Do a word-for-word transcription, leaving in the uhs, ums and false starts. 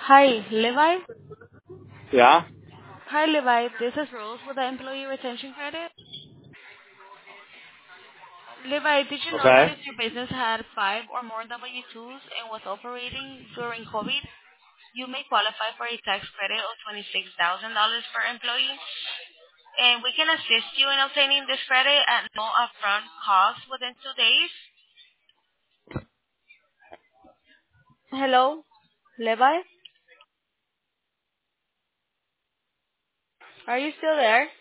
Hi, Levi. Yeah. Hi, Levi. This is Rose with the Employee Retention Credit. Levi, did you know that Okay. if your business had five or more W twos and was operating during COVID, you may qualify for a tax credit of twenty-six thousand dollars per employee? And we can assist you in obtaining this credit at no upfront cost within two days. Hello, Levi? Are you still there?